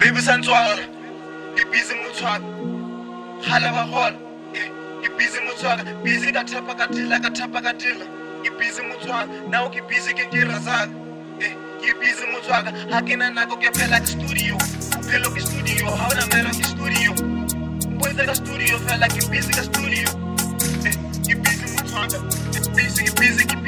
Baby Santuara, you busy mutwaka. Halava hall, you busy mutwaka. Busy katapa katila. You busy mutwaka. Now you busy kirazak. You busy mutwaka. Hakina nako kepela studio. Upelo ki studio. How na mero ki studio. Boys like a studio, feel like you busy ka studio. You busy mutwaka. You busy. You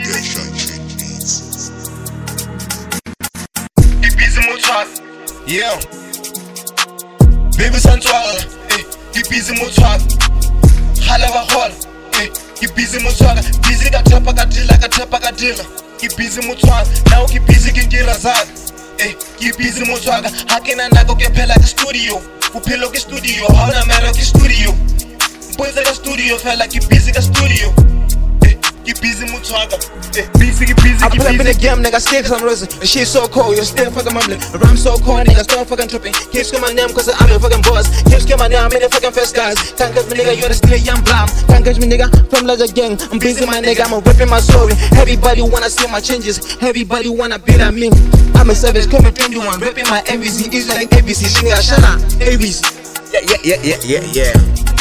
busy mutwaka. Yeah. Baby Santuara, you busy mutwaka. Halava hall, you busy mutwaka. Busy katapa katila. You busy mutwaka. Now you busy kirazak. You busy mutwaka. Hakina nako kepela ka studio. Upelo ki studio, how na mero ki studio. Boys like a studio, feel like you busy ka studio. You busy mutwaka. Busy. I pull up in the game, nigga, sticks I'm rosy. The shit so cold, you still fucking mumbling. The rhyme so cold, nigga, still fucking tripping. Keep screaming my name, cause I'm a fucking boss. Keep screaming my name, I'm in the fucking first class. Can't catch me, nigga, you're the still young blam. Can't catch me, nigga, from the gang. I'm busy, my nigga, I'm ripping my story. Everybody wanna see my changes. Everybody wanna be like me. I'm a savage, coming 21, ripping my ABC. It's like ABC, nigga, shut up, ABC. Yeah.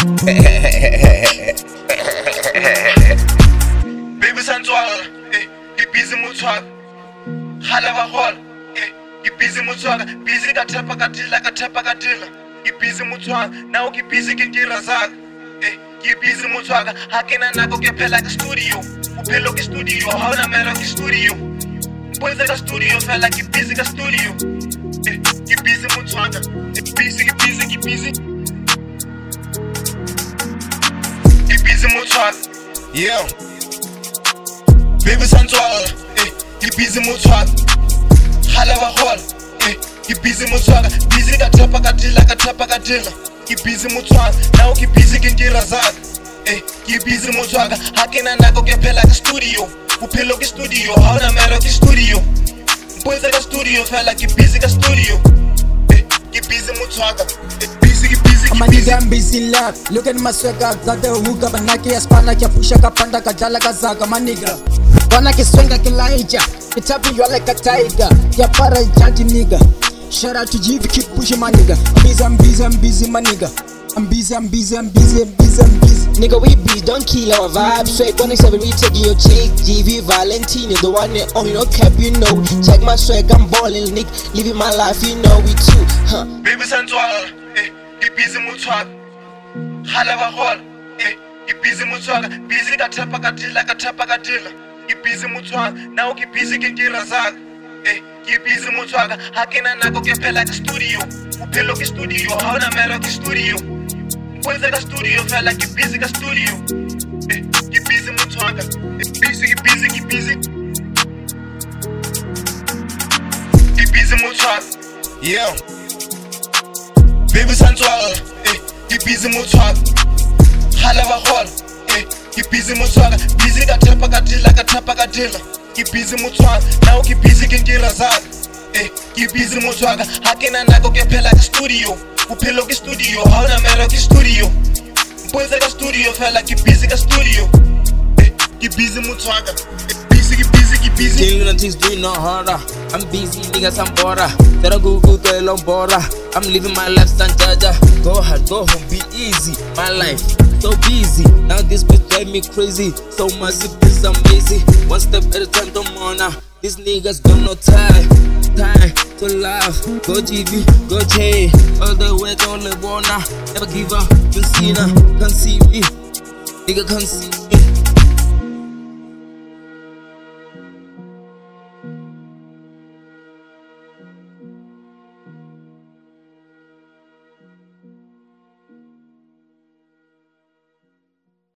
Baby Santuara, you busy mutwaka. Halava hall, you busy mutwaka. Busy katapa katila. You busy mutwaka. Now you busy kirazak. You busy mutwaka. Hakina nako kepela ka studio. Upelo ki studio, how na mero ki studio. Boys like a studio, feel like you busy ka studio. You busy mutwaka. Busy. You busy mutwaka. Yeah. Baby Santuara, you busy mutwaka. Halava hall, you busy mutwaka. Busy katapa katila. You busy mutwaka. Now you busy kirazak. You busy mutwaka. Hakina nako kepela ka studio. Upelo ki studio, how na mero ki studio. Boys like a studio, feel like you busy ka studio. You busy mutwaka. Busy. I'm a nigga, I'm busy in love. Look at my swagger, got the hook up. Nike, Espana, Kapusha, Kapanda, Kajala, Kazaga, my nigga. Wanna get swing like Elijah. It's up you like a tiger. Yeah, para janty nigga. Shout out to GV, keep pushing my nigga. I'm busy, my nigga. I'm busy. Nigga, we be don't kill our vibe. Swag 187, we take your chick. GV Valentino, the one that only no cap, you know. Check my swag, I'm ballin', Nick. Living my life, you know we too, huh? Baby Santuara, you busy mutwaka. Halava hall, you busy mutwaka. Busy katapa katila. You busy mutwaka. Now you busy kirazak. You busy mutwaka. Hakina nako kepela ka studio. Upelo ki studio, how na mero ki studio. Boys like a studio, feel like you busy ka studio. You busy mutwaka. Busy. You busy mutwaka. Yeah. Baby Santuara, you busy mutwaka. Halava hall, you busy mutwaka. Busy katapa katila. You busy mutwaka. Now you busy kirazak. You busy mutwaka. Hakina nako kepela ka studio. Upelo ki studio, how na mero ki studio. Boys like a studio, feel like you busy ka studio. You busy mutwaka. Busy. Killing the things doing no harder. I'm busy, niggas, I'm border. Tera go to a long border. I'm living my life, stand jaja. Go hard, go home, be easy. My life, so busy. Now this bitch drive me crazy. So much, it's amazing. One step at a time, come on now. These niggas got no time to laugh. Go GV, go J. All the way to the border. Never give up, can see me. Nigga, can't see.